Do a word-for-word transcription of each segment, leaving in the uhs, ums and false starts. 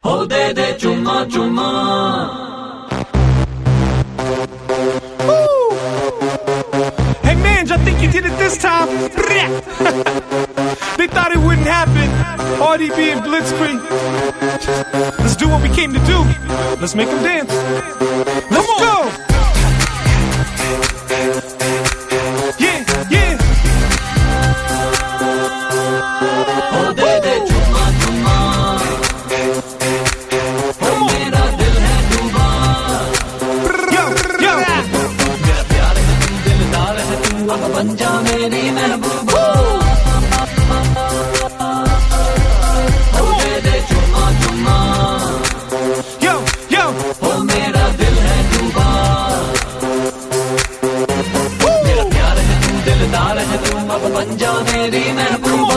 हो दे दे चुम्मा चुम्मा. Hey man, I think you did it this time. They thought it wouldn't happen. R D B and Blitzkrieg. Let's do what we came to do. Let's make them dance. Let's go. Yeah, yeah. हो दे दे चुम्मा चुम्मा. हो मेरा दिल है डूबा. Yo, yo. मेरा प्यार है तू, दिलदार है तू, अब बन जा मेरी महबूबा. हो दे दे चुम्मा चुम्मा. Yo, yo. हो मेरा दिल है डूबा. मेरा प्यार है तू, दिलदार है तू, अब बन जा मेरी महबूबा.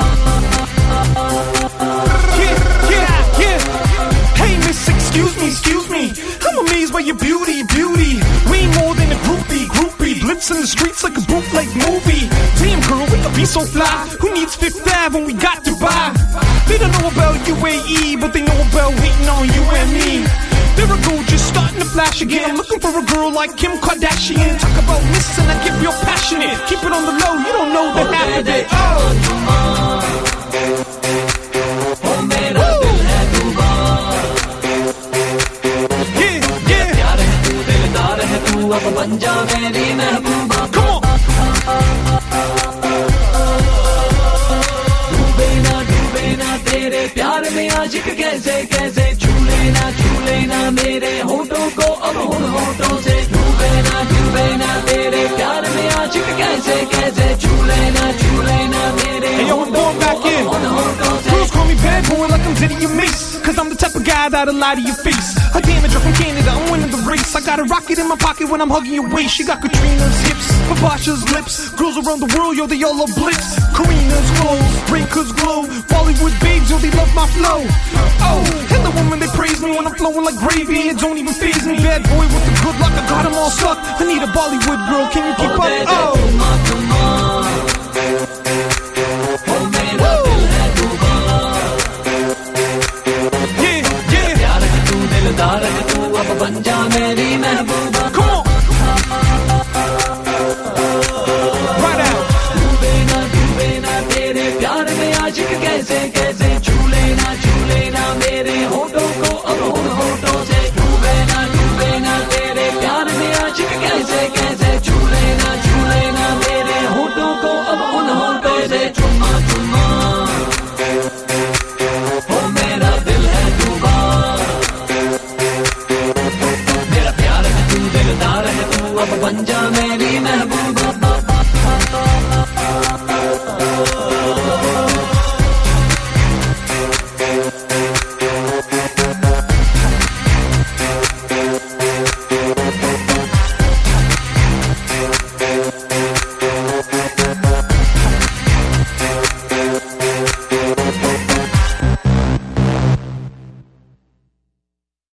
Yeah, yeah, yeah. Hey miss, excuse me, excuse me. I'm amazed by your beauty, beauty. Way more than a groupie, groupie. Blitz in the streets like a bootleg movie. Damn girl, we could be so fly. Who needs Fifth Ave when we got Dubai? They don't know about U A E, but they know about waiting on you and me. There I go, just starting to flash again. I'm looking for a girl like Kim Kardashian. Talk about missing, I get real passionate. Keep it on the low, you don't know the half of it. Oh. हो मेरा दिल है डूबा. Yeah, yeah. प्यार है तू, दिलदार है तू, अब बन जा मेरी महबूबा. Come on. डूबे ना डूबे ना तेरे प्यार में आशिक कैसे कैसे. छू लेना छू लेना मेरे होठों को अब उन होठों से. डूबे ना डूबे ना तेरे प्यार में आशिक कैसे कैसे. छू लेना छू लेना मेरे Hey yo, I'm going back in. उन होठों से. Girls call me bad boy like I'm Diddy your Mace. Cause I'm the type of guy that'll lie to your face. A damager from Canada, I'm winning the race. I got a rocket in my pocket when I'm hugging your waist. She got Katrina's hips, Babasha's lips. Girls around the world, yo, they all love Blitz. Karina's clothes, Rayca's glow. Bollywood babes, yo, they love my flow. Oh, and the women, they praise me when I'm flowing like gravy. It don't even faze me. Bad boy with the good luck, I got them all stuck. I need a Bollywood girl, can you keep हो दे up? दे Oh. चुम्मा चुम्मा.